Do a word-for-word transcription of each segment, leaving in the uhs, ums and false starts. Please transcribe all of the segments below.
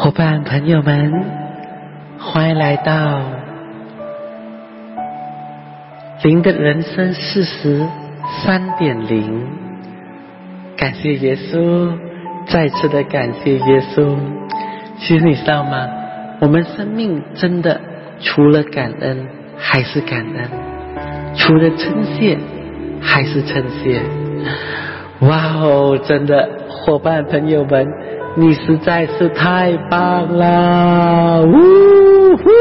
伙伴朋友们，欢迎来到灵的人生四十 三点零。感谢耶稣，再次的感谢耶稣。其实你知道吗？我们生命真的除了感恩还是感恩，除了称谢还是称谢。哇哦，真的，伙伴朋友们，你实在是太棒了！呜呼！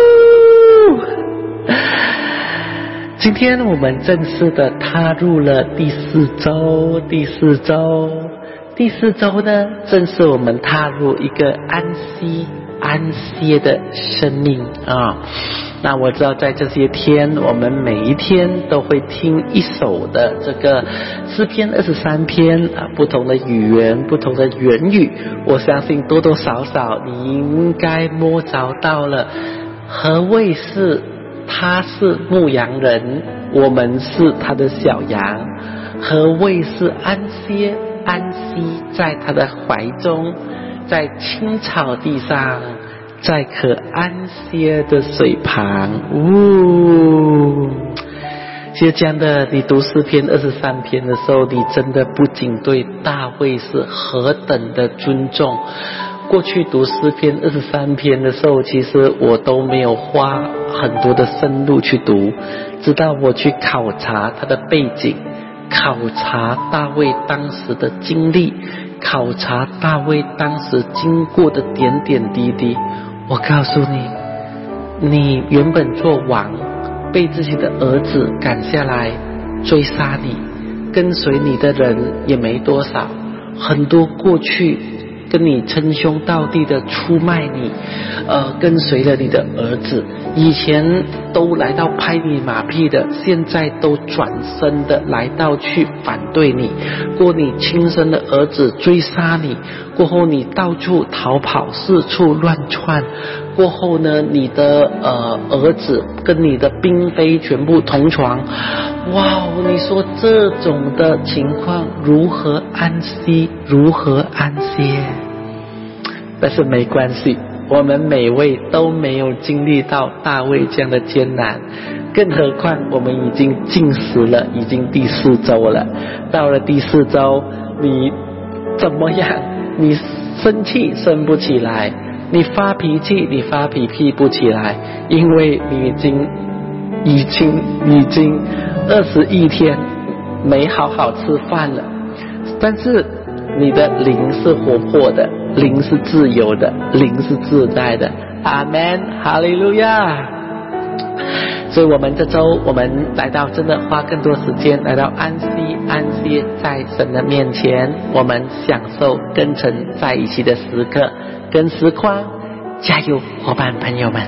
今天我们正式的踏入了第四周，第四周，第四周呢，正是我们踏入一个安息、安歇的生命啊。那我知道在这些天，我们每一天都会听一首的这个诗篇二十三篇啊，不同的语言，不同的言语，我相信多多少少你应该摸着到了何谓是他是牧羊人，我们是他的小羊，何谓是安歇安息在他的怀中，在青草地上，在可安歇的水旁。呜，其实这样的，你读诗篇二十三篇的时候，你真的不仅对大卫是何等的尊重。过去读诗篇二十三篇的时候，其实我都没有花很多的深入去读，直到我去考察他的背景，考察大卫当时的经历，考察大卫当时经过的点点滴滴。我告诉你，你原本做王，被自己的儿子赶下来追杀你，跟随你的人也没多少，很多过去跟你称兄道弟的出卖你，呃，跟随了你的儿子，以前都来到拍你马屁的，现在都转身的来到去反对你，过你亲生的儿子追杀你，过后你到处逃跑，四处乱窜，过后呢，你的呃儿子跟你的嫔妃全部同床。哇，你说这种的情况如何安息，如何安歇？但是没关系，我们每位都没有经历到大卫这样的艰难，更何况我们已经进食了，已经第四周了。到了第四周，你怎么样？你生气生不起来，你发脾气你发脾气不起来，因为你已经已经已经二十一天没好好吃饭了。但是你的灵是活泼的，灵是自由的，灵是自在的。阿们，哈利路亚。所以我们这周我们来到，真的花更多时间来到安息安歇在神的面前，我们享受跟神在一起的时刻跟时光。加油，伙伴朋友们！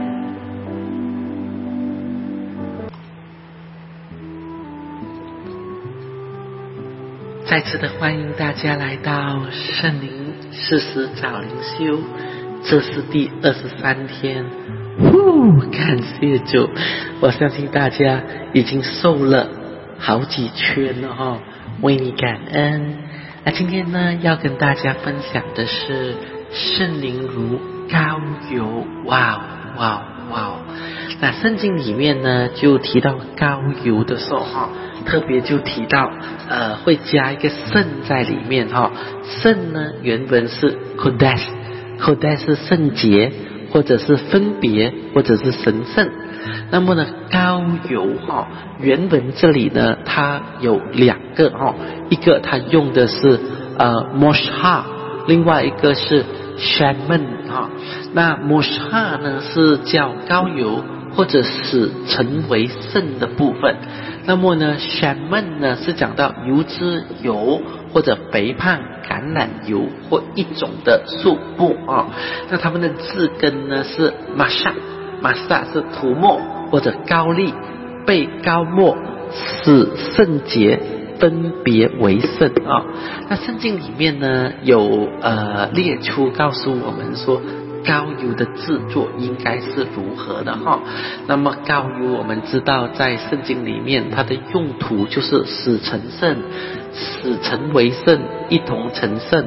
再次的欢迎大家来到圣灵四十早灵修，这是第二十三天。呼，感谢主！我相信大家已经瘦了好几圈了哈，为你感恩。那今天呢，要跟大家分享的是圣灵如膏油。哇哇哇！那圣经里面呢，就提到膏油的时候哈，特别就提到呃会加一个圣在里面哈。圣呢原本是 kodesh，kodesh 是圣洁，或者是分别，或者是神圣。那么呢，膏油哈，原本这里呢，它有两个哈，一个它用的是呃 moshah， 另外一个是 shaman 哈。那 moshah 呢是叫膏油，或者使成为圣的部分。那么呢 shaman 呢是讲到油脂油，或者肥胖橄榄油，或一种的树木啊。那它们的字根呢是 masha， masha 是涂抹或者膏粒，被膏抹使圣洁，分别为圣啊。那圣经里面呢有呃列出告诉我们说膏油的制作应该是如何的哈。那么膏油我们知道在圣经里面它的用途就是使成圣，使成为圣，一同成圣，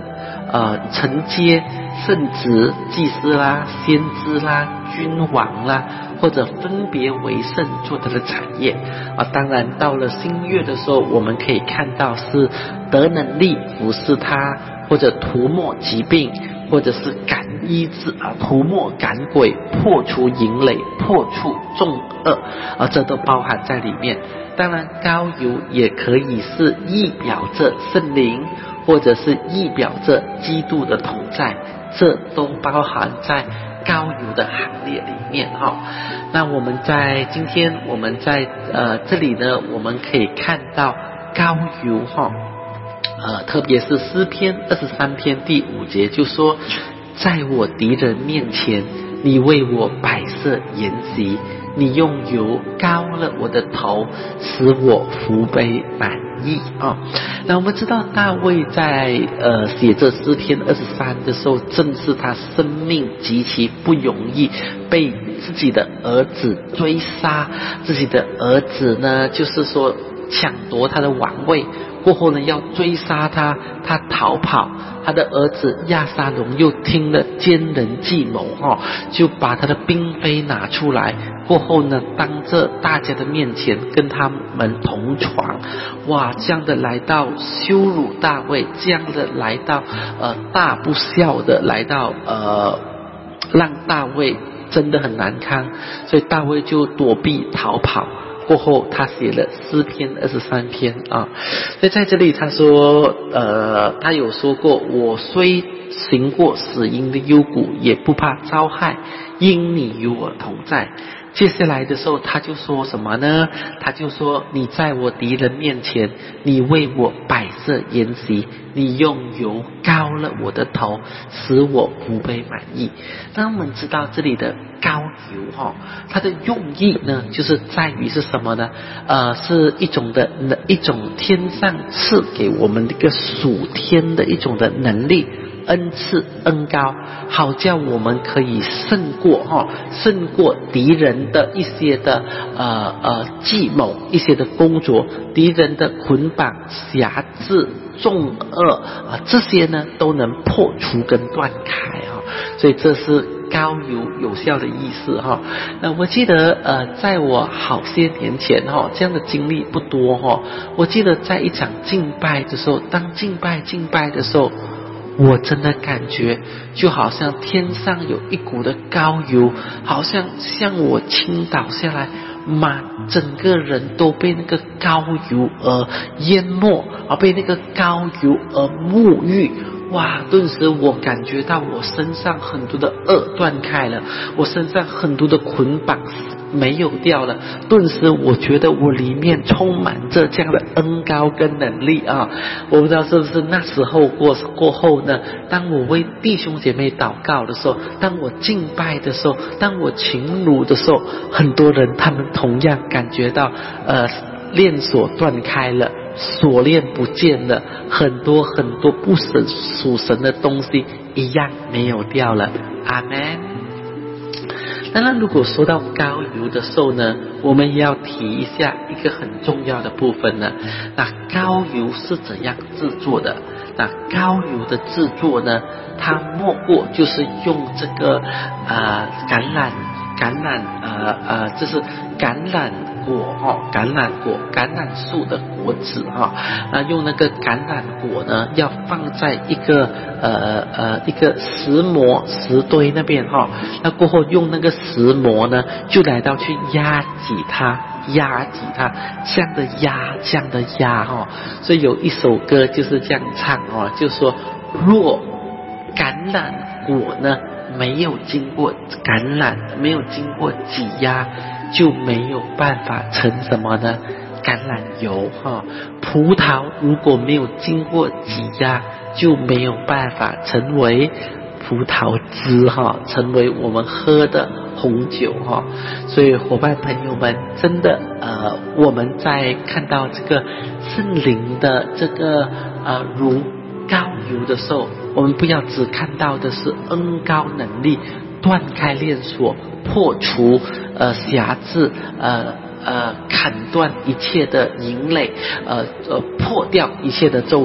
呃承接圣职、祭司啦、先知啦、君王啦，或者分别为圣做他的产业啊。当然到了新约的时候，我们可以看到是得能力服侍他，或者涂抹疾病，或者是赶医治啊，涂抹赶鬼，破除淫累，破除重恶啊，这都包含在里面。当然膏油也可以是意表着圣灵，或者是意表着基督的同在，这都包含在膏油的行列里面哈、哦。那我们在今天我们在呃这里呢，我们可以看到膏油哈、哦，呃特别是诗篇二十三篇第五节就说，在我敌人面前，你为我摆设筵席，你用油膏了我的头，使我福杯满意啊。那我们知道大卫在呃写这诗篇二十三的时候，正是他生命极其不容易，被自己的儿子追杀，自己的儿子呢就是说抢夺他的王位，过后呢要追杀他，他逃跑，他的儿子亚撒龙又听了奸人计谋哈，就把他的兵妃拿出来，过后呢当着大家的面前跟他们同床，哇，这样的来到羞辱大卫，这样的来到呃大不孝的来到呃让大卫真的很难堪，所以大卫就躲避逃跑。过后他写了诗篇二十三篇啊，所以在这里他说呃他有说过，我虽行过死荫的幽谷，也不怕遭害，因你与我同在。接下来的时候他就说什么呢？他就说，你在我敌人面前，你为我摆设筵席，你用油膏了我的头，使我福杯满溢。那我们知道这里的膏油哈，它的用意呢，就是在于是什么呢？呃，是一种的一种天上赐给我们一个属天的一种的能力。恩赐恩膏，好叫我们可以胜过哈，胜过敌人的一些的呃呃计谋，一些的工作，敌人的捆绑、辖制、重恶啊，这些呢都能破除跟断开哈，所以这是膏油有效的意思哈。那我记得呃，在我好些年前哈，这样的经历不多哈。我记得在一场敬拜的时候，当敬拜敬拜的时候，我真的感觉就好像天上有一股的膏油，好像向我倾倒下来，满整个人都被那个膏油而淹没，而被那个膏油而沐浴。哇！顿时我感觉到我身上很多的恶断开了，我身上很多的捆绑没有掉了。顿时我觉得我里面充满着这样的恩膏跟能力啊！我不知道是不是那时候过过后呢，当我为弟兄姐妹祷告的时候，当我敬拜的时候，当我勤鲁的时候，很多人他们同样感觉到呃链锁断开了，锁链不见了，很多很多不神属神的东西一样没有掉了。阿们。当然如果说到膏油的时候呢，我们也要提一下一个很重要的部分呢，那膏油是怎样制作的？那膏油的制作呢，它莫过就是用这个呃橄榄橄榄呃呃这是橄榄果哈、哦，橄榄果橄榄树的果子哈、哦，那用那个橄榄果呢，要放在一个呃呃一个石磨石堆那边哈、哦，那过后用那个石磨呢，就来到去压挤它。压挤它，这样的压，这样的压哈、哦，所以有一首歌就是这样唱哦，就说若橄榄果呢没有经过橄榄，没有经过挤压，就没有办法成什么呢？橄榄油哈、哦。葡萄如果没有经过挤压，就没有办法成为葡萄汁哈，成为我们喝的红酒哈。所以伙伴朋友们，真的呃我们在看到这个圣灵的这个呃如膏油的时候，我们不要只看到的是恩膏能力，断开链锁，破除呃辖制，呃呃砍断一切的营垒，呃呃破掉一切的咒诅。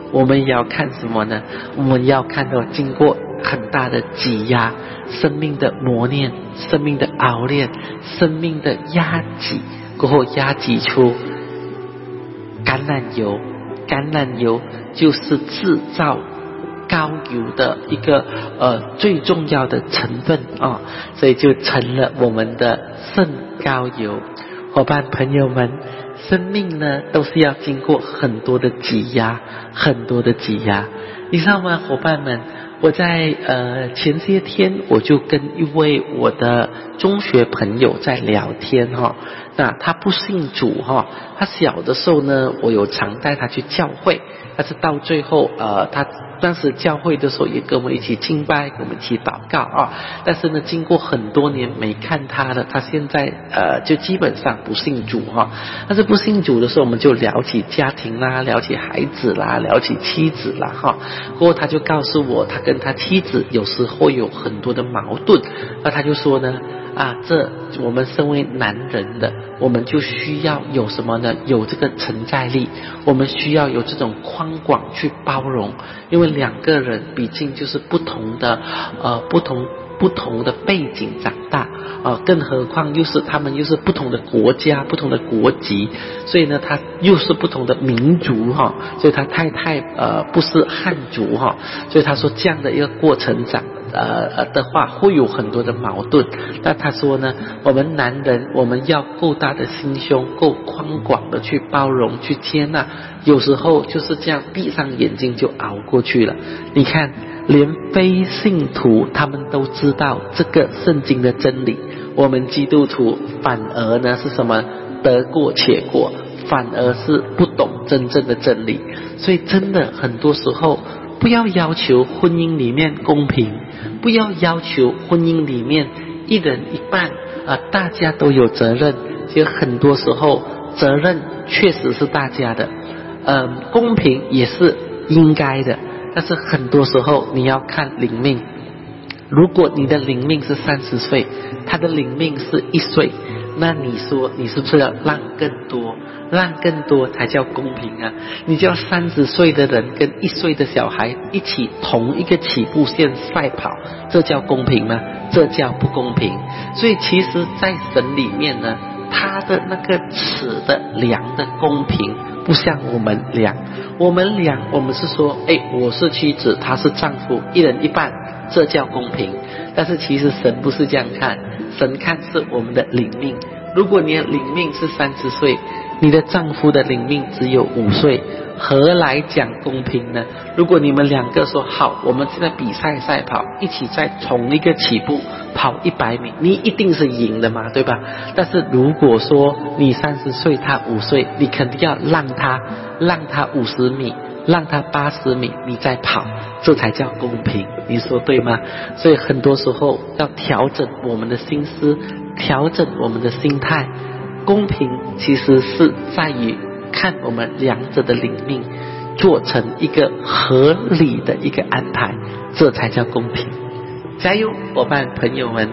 我们也要看什么呢？我们要看到经过很大的挤压，生命的磨练，生命的熬炼，生命的压挤，过后压挤出橄榄油。橄榄油就是制造高油的一个呃最重要的成分啊，所以就成了我们的圣高油。伙伴朋友们，生命呢都是要经过很多的挤压，很多的挤压，你知道吗？伙伴们，我在呃前些天我就跟一位我的中学朋友在聊天哈，那他不信主哈，他小的时候呢，我有常带他去教会，但是到最后呃他当时教会的时候也跟我们一起敬拜，跟我们一起祷告啊。但是呢，经过很多年没看他了，他现在呃就基本上不信主哈。但是不信主的时候，我们就聊起家庭啦，聊起孩子啦，聊起妻子啦哈。过后他就告诉我，他跟他妻子有时会有很多的矛盾。那他就说呢，啊，这我们身为男人的，我们就需要有什么呢？有这个承载力，我们需要有这种宽广去包容，因为两个人毕竟就是不同的呃不同不同的背景长大啊、呃，更何况又是他们又是不同的国家、不同的国籍，所以呢，他又是不同的民族哈，所以他太太呃不是汉族哈，所以他说这样的一个过程长。呃的话会有很多的矛盾，但他说呢，我们男人我们要够大的心胸，够宽广的去包容去接纳，有时候就是这样闭上眼睛就熬过去了。你看连非信徒他们都知道这个圣经的真理，我们基督徒反而呢是什么？得过且过，反而是不懂真正的真理。所以真的很多时候不要要求婚姻里面公平，不要要求婚姻里面一人一半啊、呃，大家都有责任。其实很多时候责任确实是大家的，呃，公平也是应该的。但是很多时候你要看灵命，如果你的灵命是三十岁，他的灵命是一岁，那你说你是不是要让更多？让更多才叫公平啊！你叫三十岁的人跟一岁的小孩一起同一个起步线赛跑，这叫公平吗？这叫不公平。所以其实在神里面呢，他的那个尺的量的公平不像我们量，我们量我们是说，哎，我是妻子，他是丈夫，一人一半，这叫公平。但是其实神不是这样看，神看是我们的灵命。如果你的灵命是三十岁，你的丈夫的灵命只有五岁，何来讲公平呢？如果你们两个说好，我们现在比赛赛跑，一起在同一个起步跑一百米，你一定是赢的嘛，对吧？但是如果说你三十岁，他五岁，你肯定要让他让他五十米，让他八十米，你再跑，这才叫公平，你说对吗？所以很多时候要调整我们的心思，调整我们的心态。公平其实是在于看我们两者的灵命做成一个合理的一个安排，这才叫公平。加油，伙伴朋友们！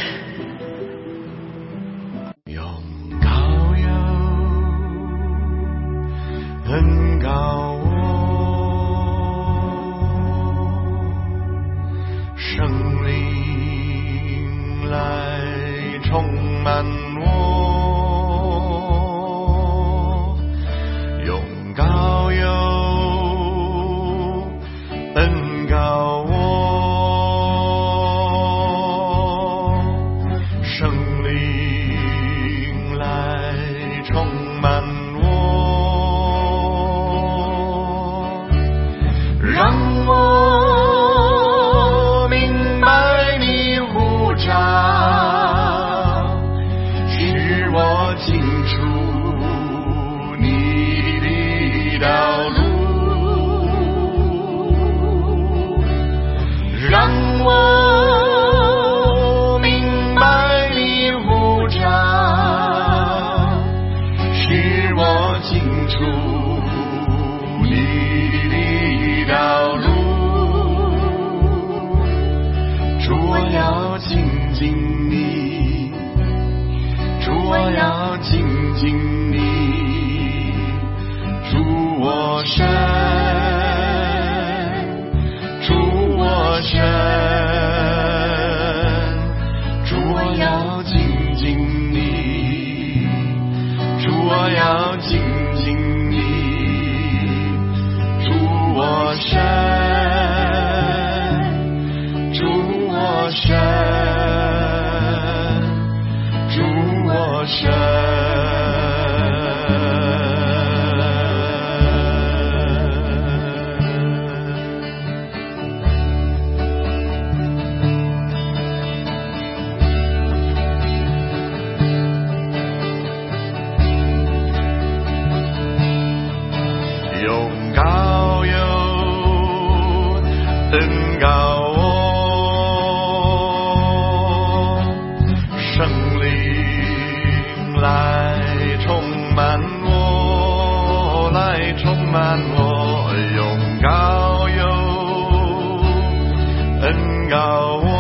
用高油很高我，圣灵来充满我，用高油恩膏我，圣灵来充满我，让我明白你呼召，使我清楚你的道路，让我明白你呼召，使我清楚你的道路。主，我要亲近你，主，我要亲近你，主我深我神。用膏油恩膏我，圣灵来充满我，来充满我，用膏油恩膏我，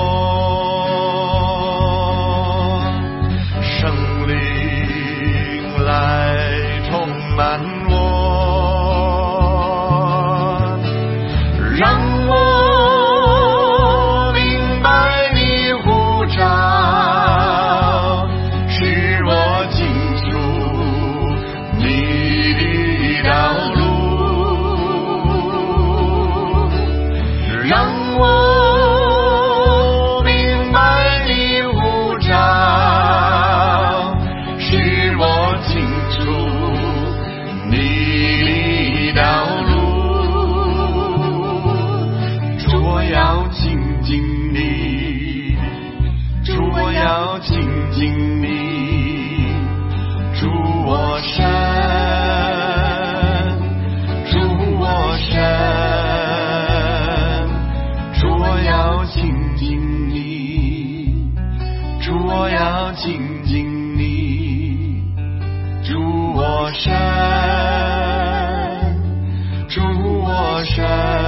圣灵来充满我，让我明白你呼召，使我进出你的道路，让我明白你呼召，使我进出你的道路。要亲近你，主我要亲近你，主我神，主我神，主我要亲近你，主我要亲近你，主我神，主我神。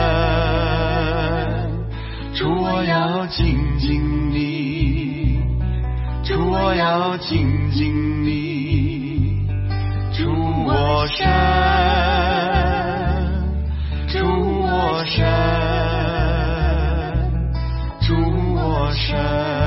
主我要亲近你，主我要亲近你，主我神，主我神，主我神。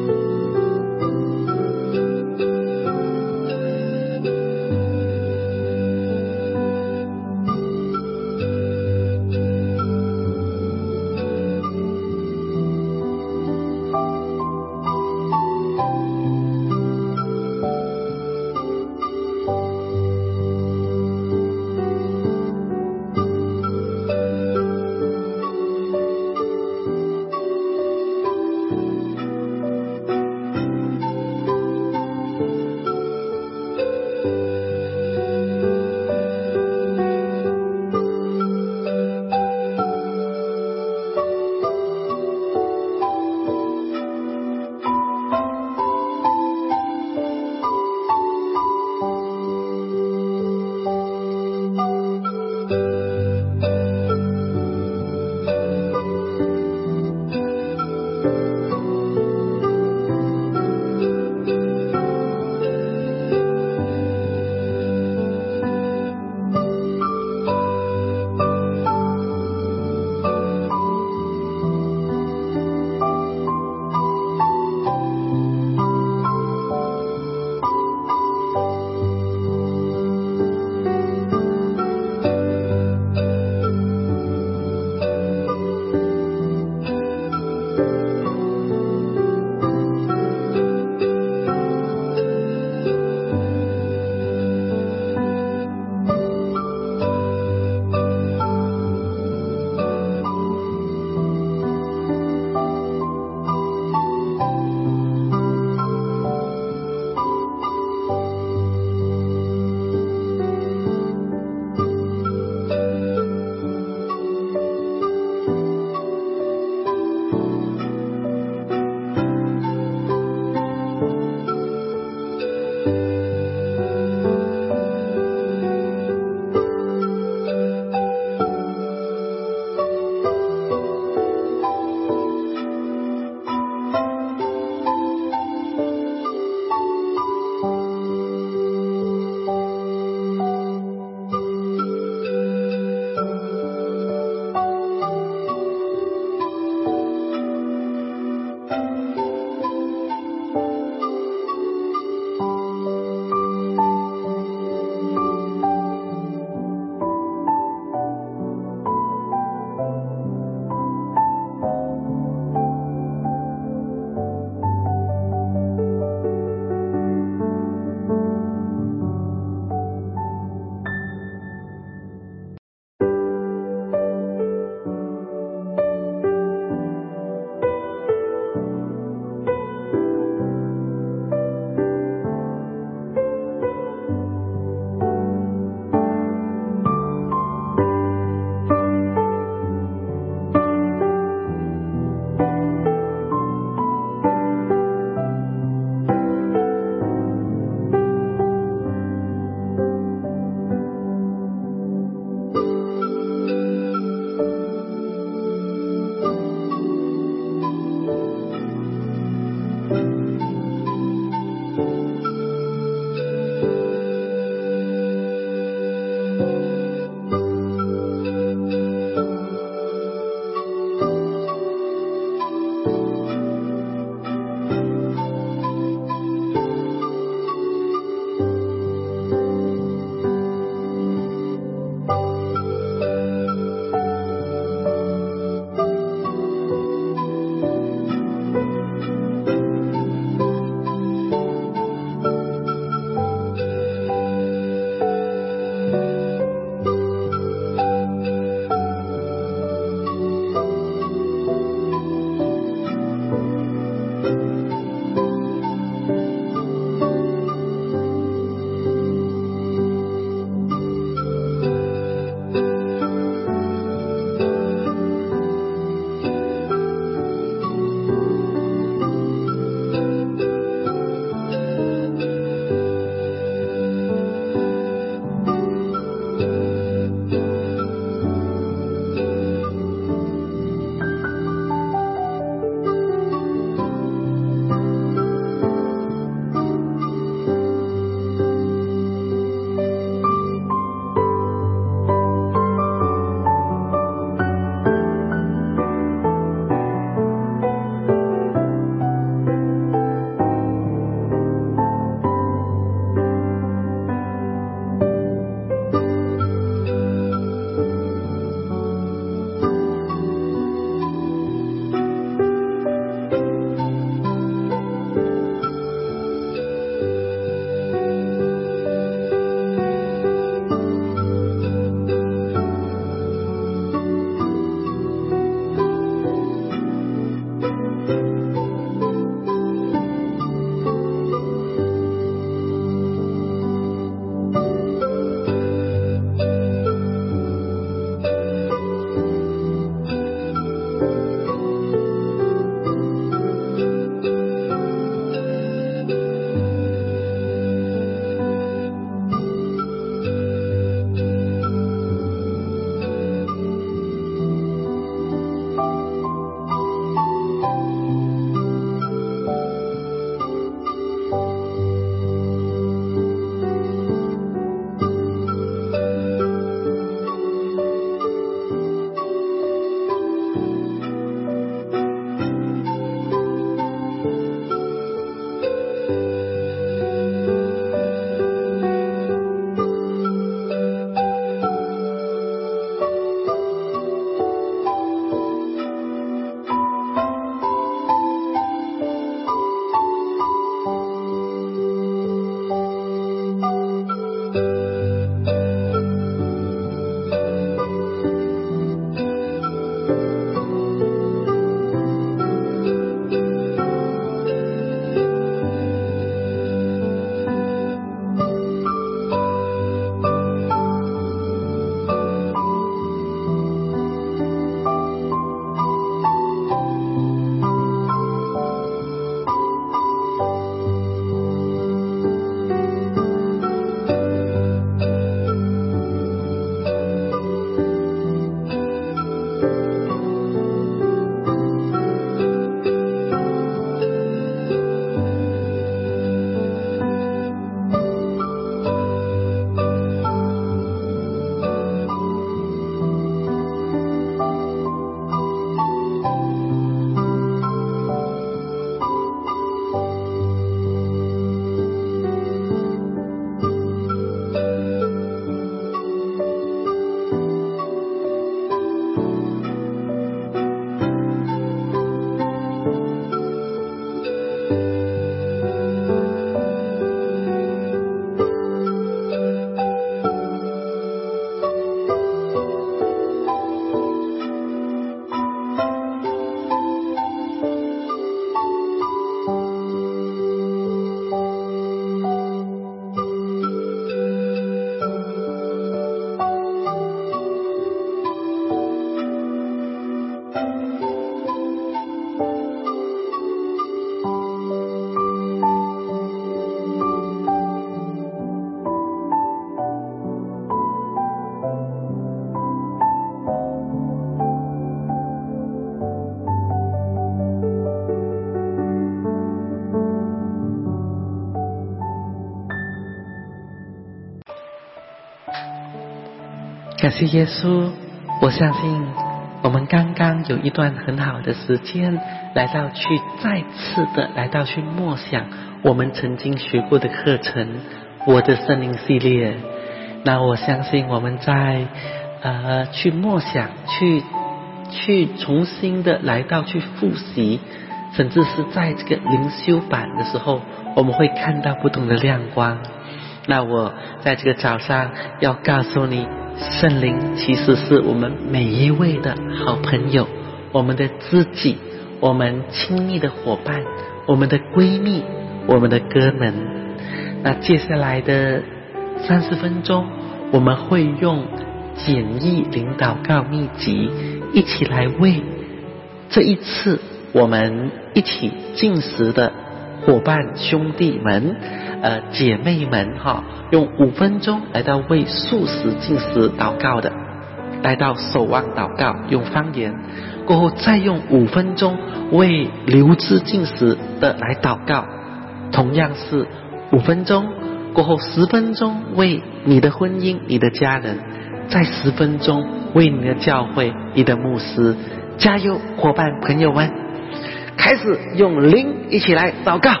感谢耶稣，我相信我们刚刚有一段很好的时间来到去再次的来到去默想我们曾经学过的课程，我的圣灵系列。那我相信我们在呃去默想去去重新的来到去复习，甚至是在这个灵修版的时候，我们会看到不同的亮光。那我在这个早上要告诉你，圣灵其实是我们每一位的好朋友，我们的知己，我们亲密的伙伴，我们的闺蜜，我们的哥们。那接下来的三十分钟，我们会用简易灵祷告秘籍一起来为这一次我们一起进食的伙伴兄弟们呃姐妹们哈，用五分钟来到为素食进食祷告的，来到守望祷告用方言，过后再用五分钟为流质进食的来祷告，同样是五分钟，过后十分钟为你的婚姻你的家人，再十分钟为你的教会你的牧师。加油伙伴朋友们，开始用灵一起来祷告。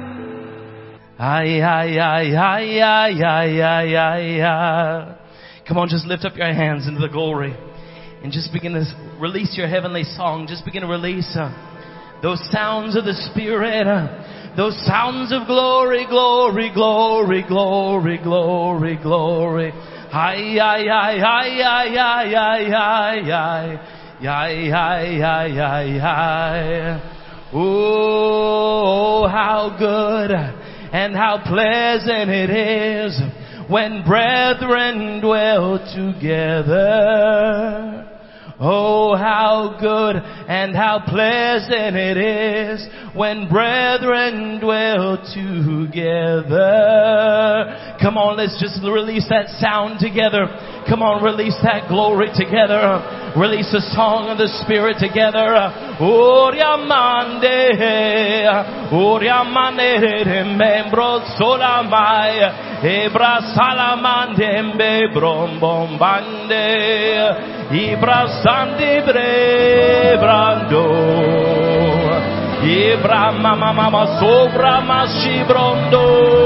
Ay, ay, ay, ay, ay, ay, ay, ay, ay. Come on, just lift up your hands into the glory and just begin to release your heavenly song. Just begin to release uh, those sounds of the Spirit, uh, those sounds of glory, glory, glory, glory, glory, glory. Ay, ay, ay, ay, ay, ay, ay, ay, ay. Ay, ay, ay, ay, ay. Oh, how good and how pleasant it is when brethren dwell together. Oh, how good and how pleasant it is when brethren dwell together. Come on, let's just release that sound together. Come on, release that glory together. Release a song of the Spirit together. Oriamande, oriamande, membro solamai, ebra salamande, membro bombande, ibra sandi brebrando, ibra mama mama sobra masibrondo,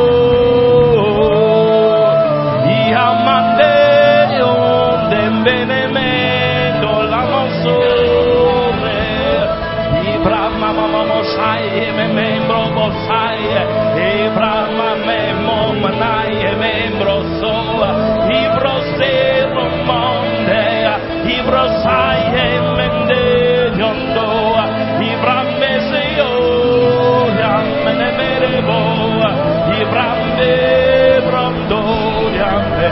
iamande onde benemendo la mosore, ibra mama mama sai me membro bosai, ibra mama mama nai membro so, ibro se monde, ibro sai mende yondo, ibra mesio yamene merebo, ibra me brondo yamene.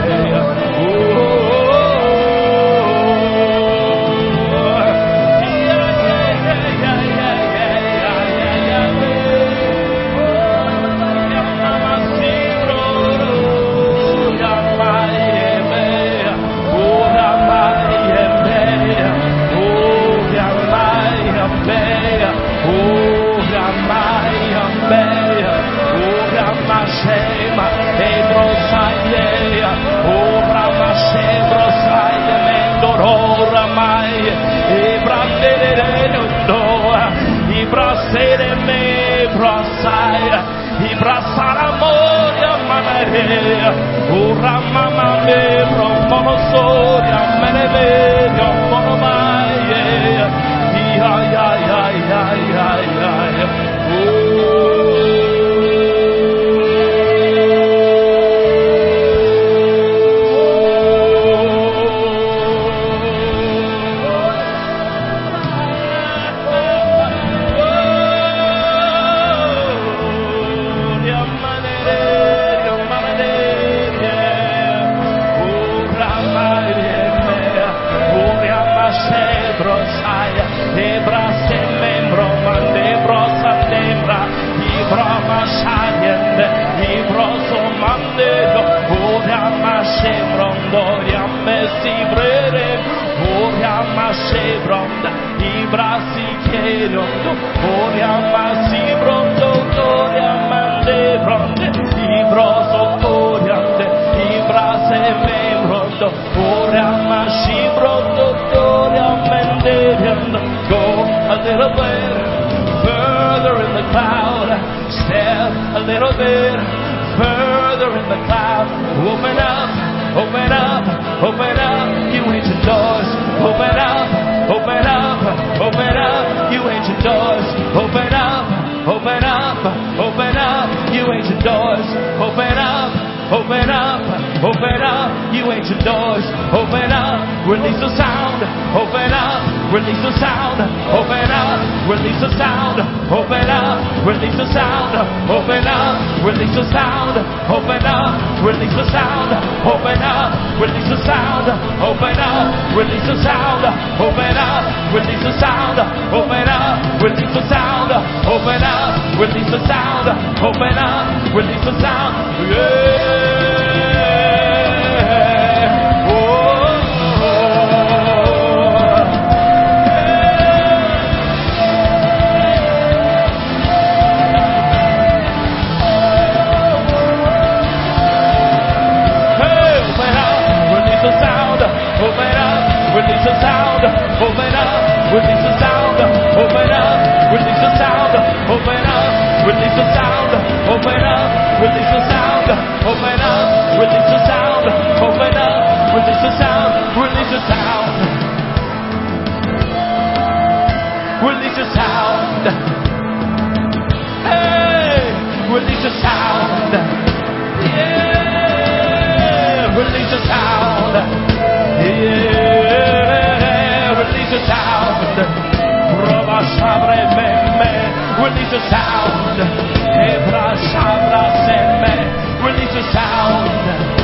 Ura mama me bromo soria mene me bromo mai ya ya ya ya ya ya Ora a little bit further in the cloud. Open up, open up, open up, you ancient doors. Open up, open up, open up, you ancient doors. Open up, open up, open up, you ancient doors. Open up, open up, open up, you ancient doors. Open up, release the sound. Open up, release the sound. Open up, release the sound. Open up, release the sound. Open up, release the sound. Open up, release the sound. Open up, release the sound. Open up, release the sound. Open up, release the sound. Open up, release the sound. Open up, release the sound. Open up, release the sound. Yeah. Release the sound, open up, release the sound, open up, release the sound, open up, release the sound, open up, release the sound, open up, release the sound, open up, release the sound, release the sound, release the sound, hey, release the sound, yeah, release the sound, yeah. Release the sound. Release the sound. Release the sound.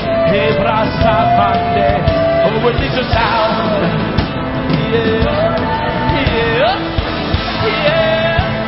Oh, release the sound. Yeah. Yeah. Yeah.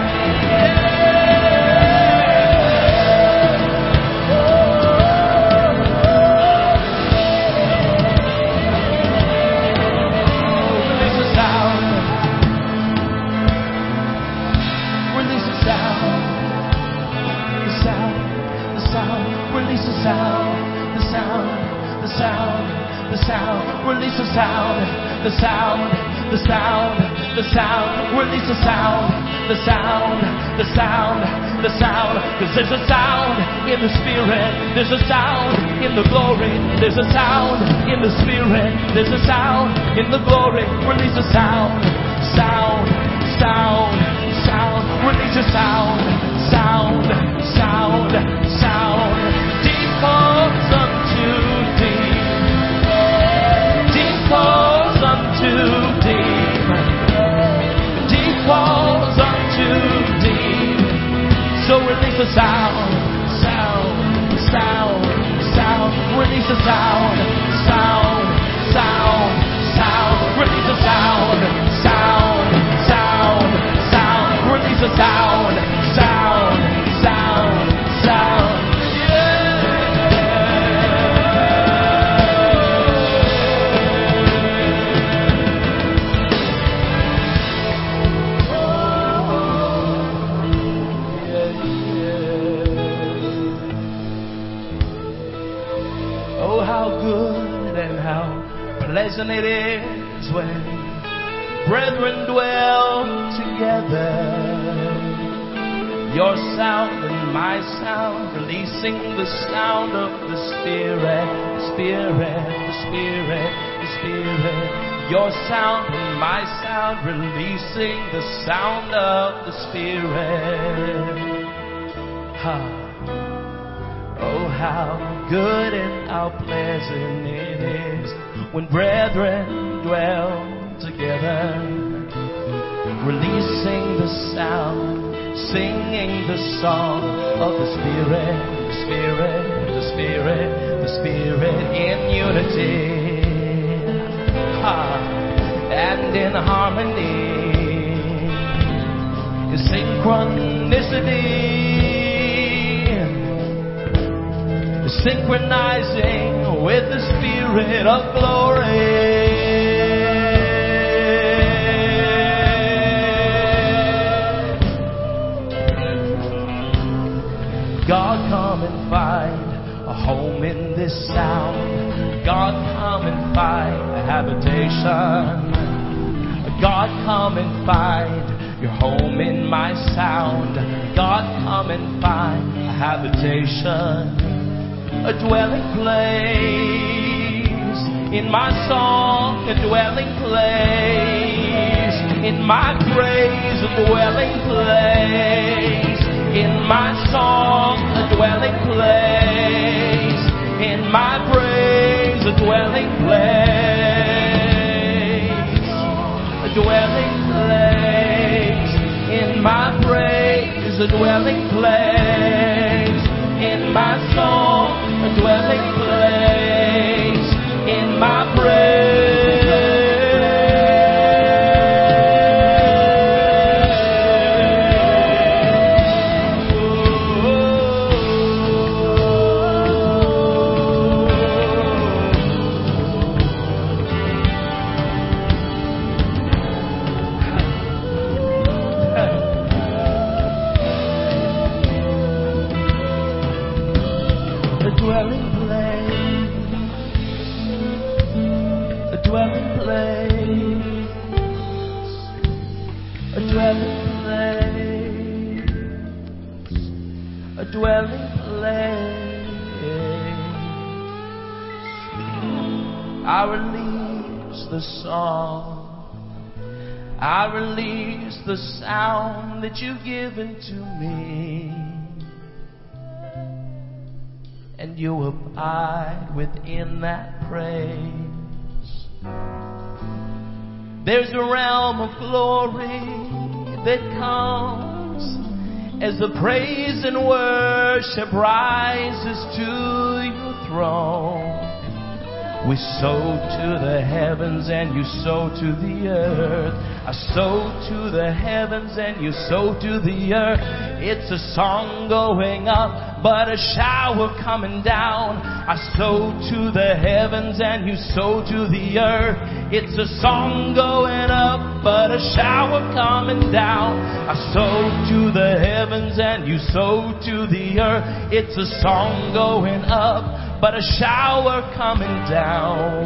Release the sound, the sound, the sound, the sound, release the sound, the sound, the sound, the sound, release the sound, the sound, the sound, the sound, cause there's a sound in the spirit, there's a sound in the glory, there's a sound in the spirit, there's a sound in the glory, release the sound, sound, sound, sound, release the sound, sound, sound, sound. Calls unto deep, deep calls unto deep, deep calls unto deep. So release the sound, sound, sound, sound. Release the sound, sound, sound, sound. Release the sound, sound, sound, sound. Release the sound, sound, sound, sound. Pleasant it is when brethren dwell together. Your sound and my sound, releasing the sound of the Spirit, the Spirit, the Spirit, the Spirit. Your sound and my sound, releasing the sound of the Spirit. Ha. Oh, how good and how pleasant it is when brethren dwell together, releasing the sound, singing the song of the Spirit, the Spirit, the Spirit, the Spirit in unity, ha, and in harmony, synchronicity. Synchronizing with the Spirit of glory. God, come and find a home in this sound. God, come and find a habitation. God, come and find your home in my sound. God, come and find a habitation, a dwelling place. In my song, a dwelling place. In my praise, a dwelling place. In my song, a dwelling place. In my praise, a dwelling place. A dwelling place. In my praise, a dwelling place. In my song, a dwelling place. In my praise. I release the song, I release the sound that you've given to me, and you abide within that praise. There's a realm of glory that comes as the praise and worship rises to your throne. We sow to the heavens and you sow to the earth. I sow to the heavens and you sow to the earth. It's a song going up, but a shower coming down. I sow to the heavens and you sow to the earth. It's a song going up, but a shower coming down. I sow to the heavens and you sow to the earth. It's a song going up, but a shower coming down.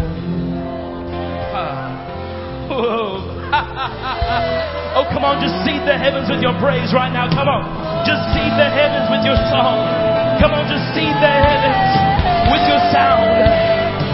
Whoa. Oh, come on, just seed the heavens with your praise right now. Come on, just seed the heavens with your song. Come on, just seed the heavens with your sound.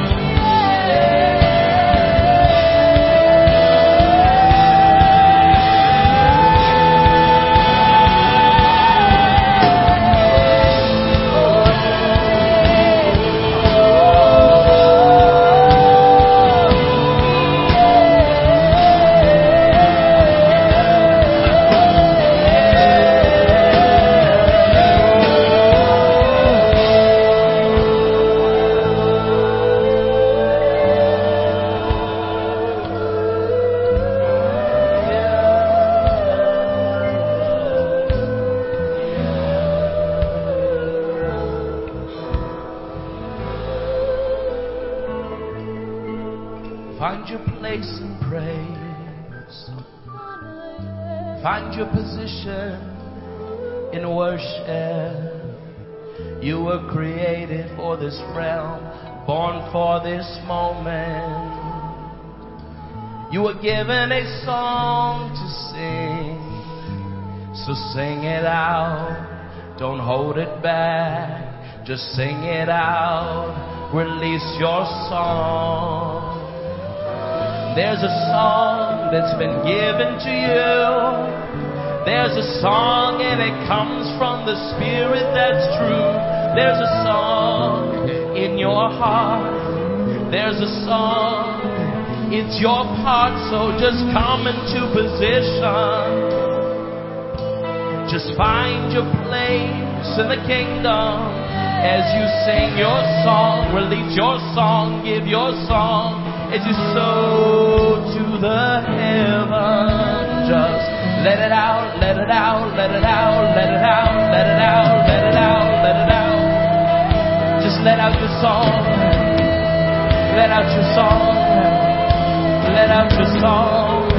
Find your place in praise. Find your position in worship. You were created for this realm, born for this moment. You were given a song to sing, so sing it out. Don't hold it back, just sing it out. Release your song. There's a song that's been given to you. There's a song and it comes from the Spirit that's true. There's a song in your heart. There's a song, it's your part, so just come into position. Just find your place in the kingdom as you sing your song. Release your song, give your song. As you sow to the heaven, just let it out, let it out, let it out, let it out, let it out, let it out, let it out. Just let out your song, let out your song, let out your song.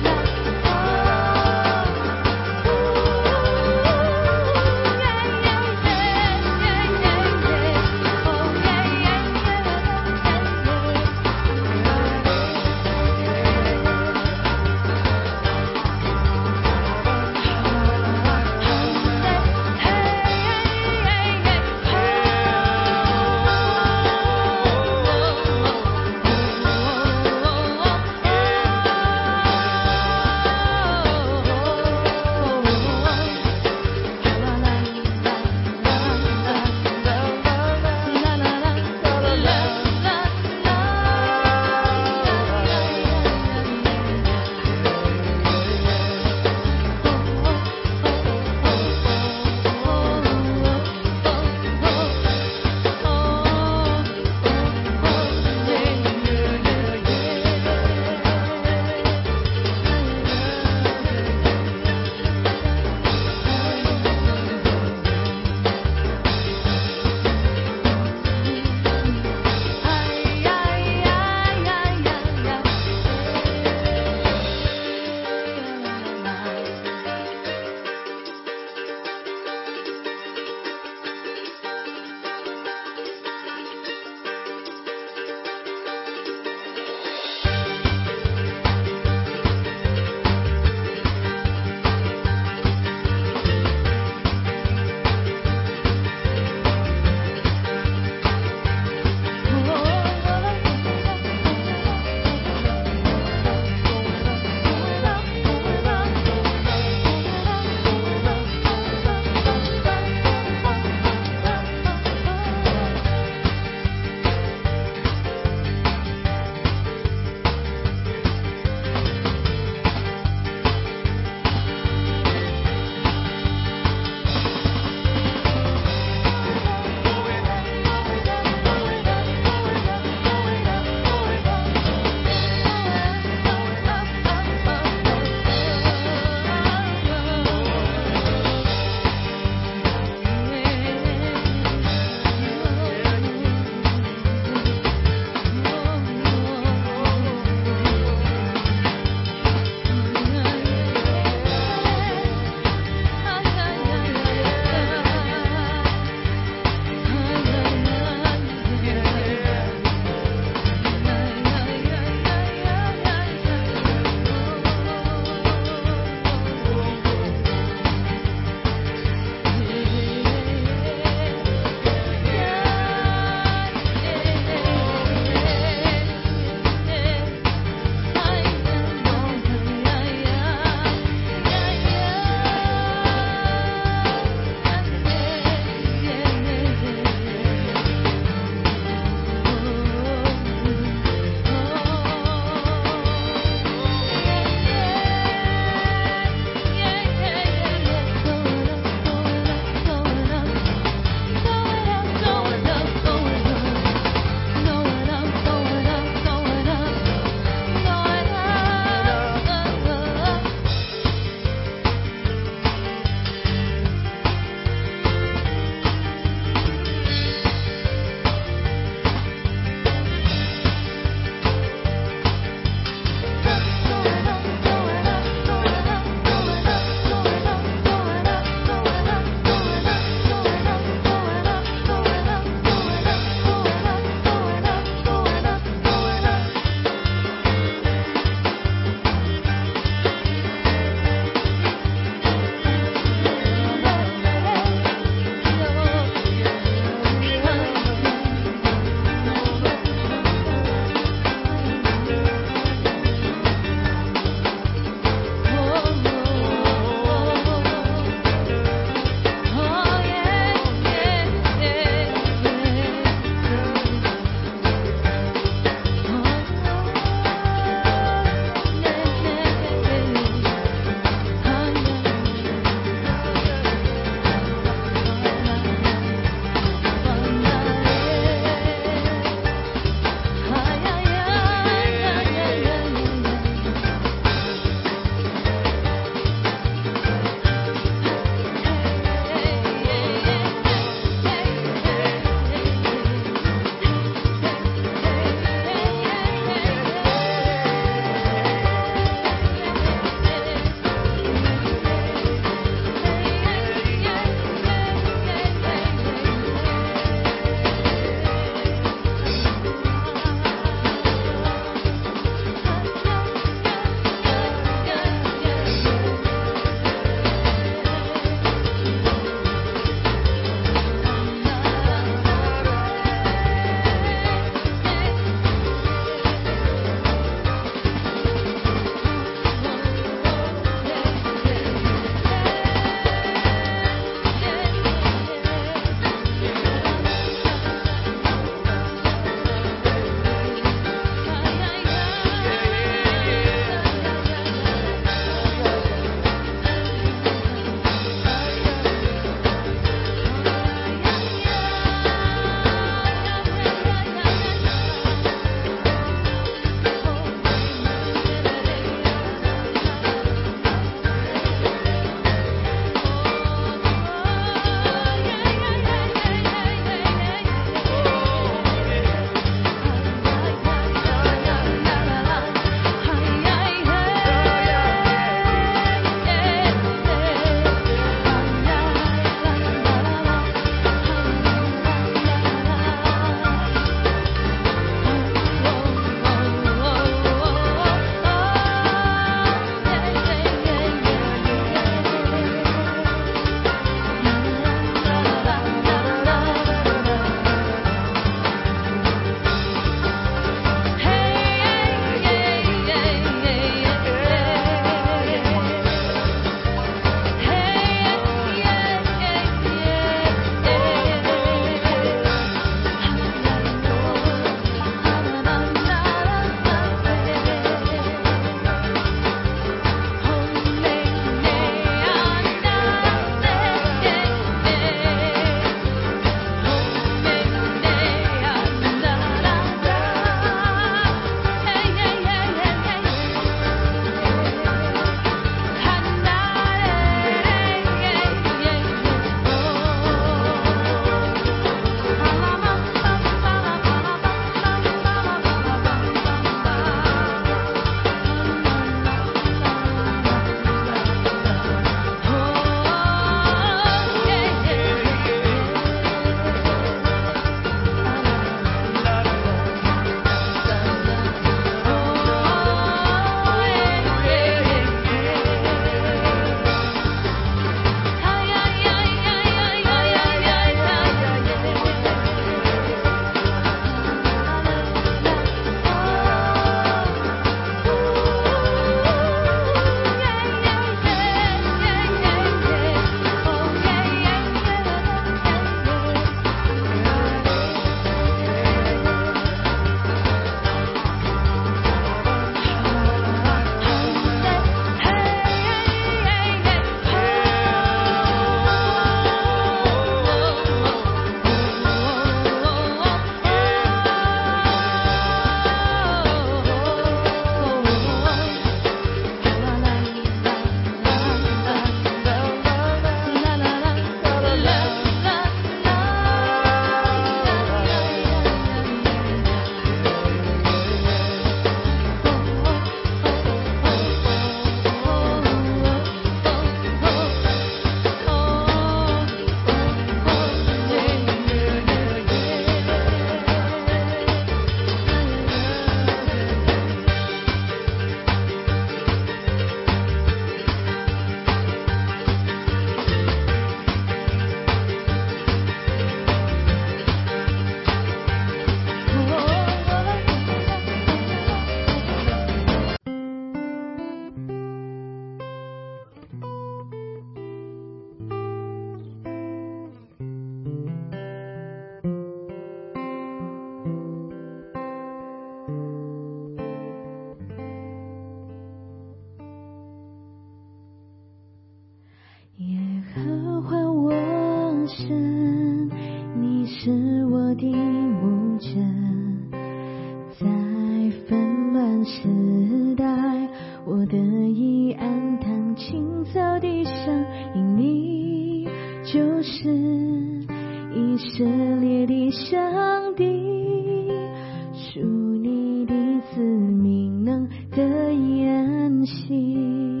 时代，我得以安躺青草地上，因你就是以色列的上帝，属你的子民能得以安息。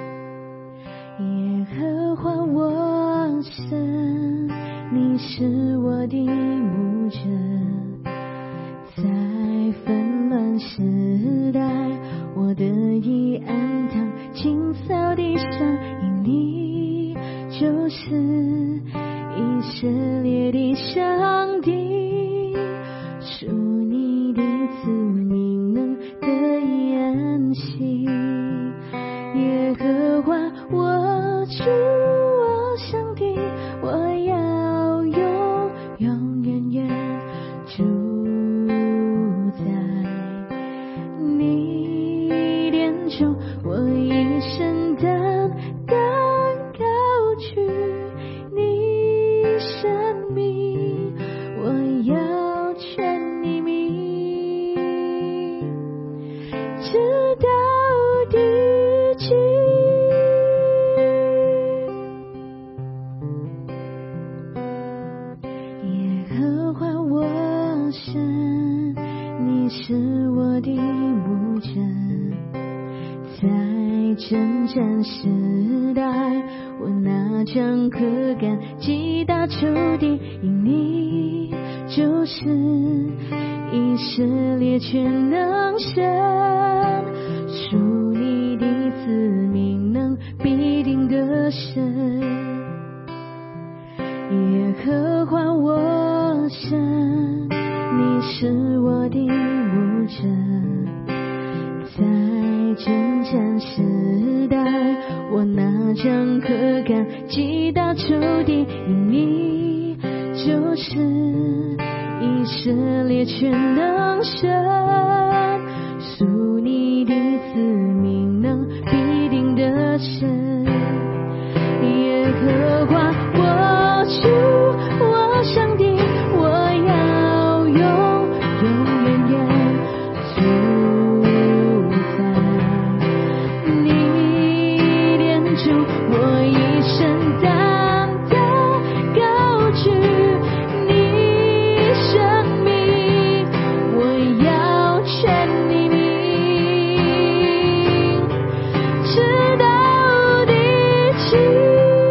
耶和华我神，你是我的牧者，在纷乱时代，我得以安躺青草地上，因你就是以色列的上帝，属你的子民能得以安息。耶和华我主我上帝，我要永永远远住在你殿中，我一生单单高举你生命，我要全你名，直到地极。耶和华我神，你是我的牧者，在征战时代，我拿杖可赶击打仇敌，因你就是以色列全能神，属你的子民能必定得胜。耶和华我神，你是我的牧者，在征战时代，我拿杖可赶击打仇敌，因你就是以色列全能神，属你的子民能必定得胜。耶和华我主我上帝，我要永永远远住在你殿中，我一生单单高举你生命，我要全你名，直到地极。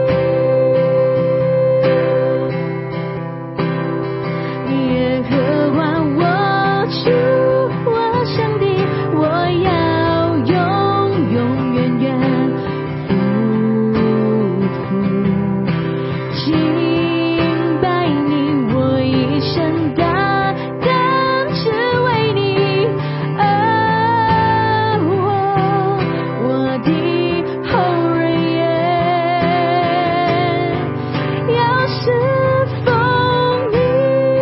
耶和华我主我上帝，我要永永远远匍匐敬拜你，我一生单单只为你而活，我的后人也要侍奉你。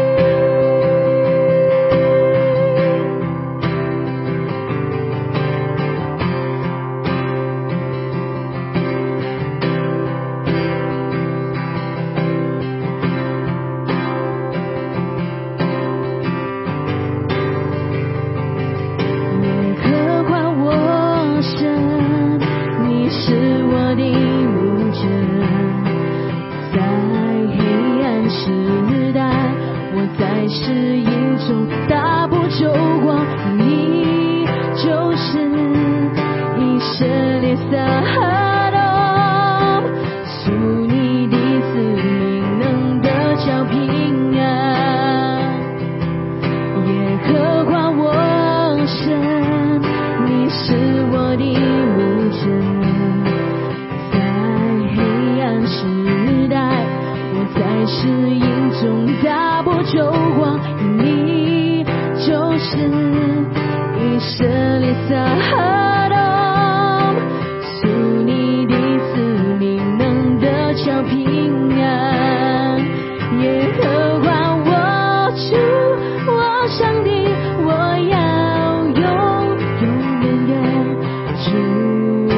耶和华我神，你是我的牧者，在黑暗时代，我在死荫中大步走过，你就是以色列撒哈东，属你的子民能得着平安。耶和华我神，你是我的牧者，在黑暗时代，我在死荫中大步走过，你就是以色列撒哈东，属你的子民能得着平安。耶和华我主我上帝，我要永永远远住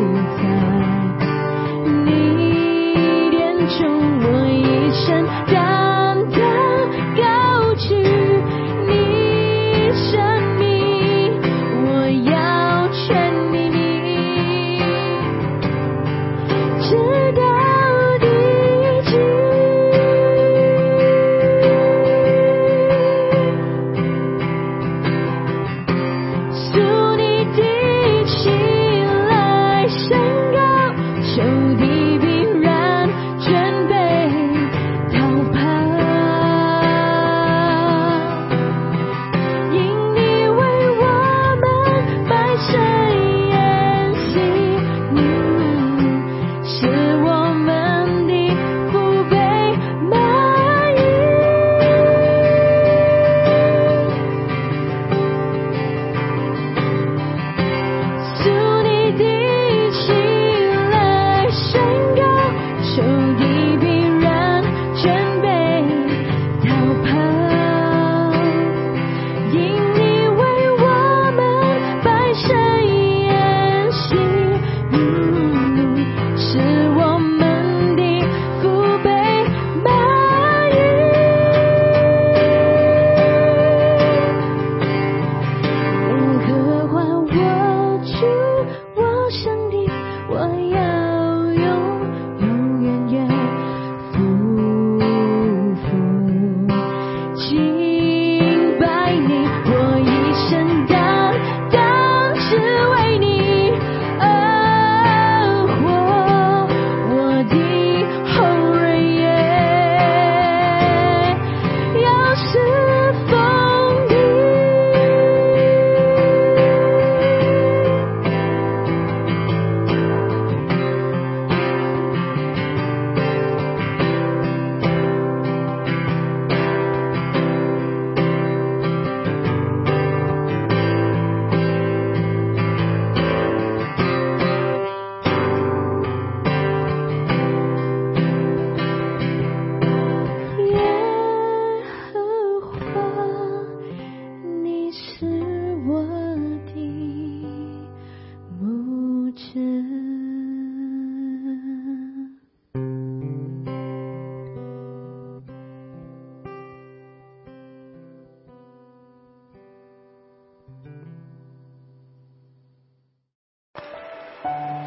在你殿中，我一生单单高举你生命，我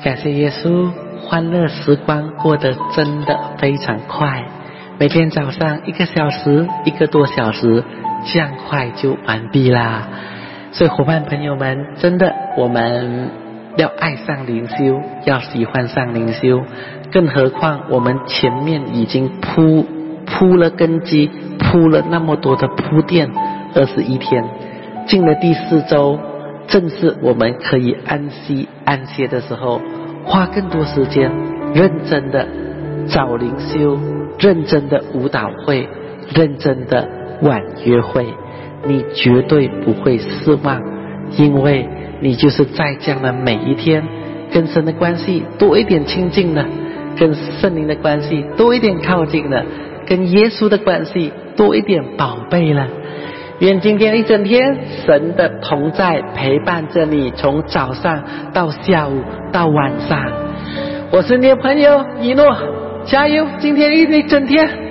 感谢耶稣，欢乐时光过得真的非常快，每天早上一个小时一个多小时这样快就完毕啦。所以伙伴朋友们，真的我们要爱上灵修，要喜欢上灵修，更何况我们前面已经铺铺了根基，铺了那么多的铺垫，二十一天进了第四周，正是我们可以安息安歇的时候，花更多时间认真的找灵修，认真的舞蹈会，认真的晚约会，你绝对不会失望，因为你就是在这样的每一天跟神的关系多一点亲近了，跟圣灵的关系多一点靠近了，跟耶稣的关系多一点宝贝了。愿今天一整天神的同在陪伴着你，从早上到下午到晚上。我是你的朋友以诺，加油，今天一整天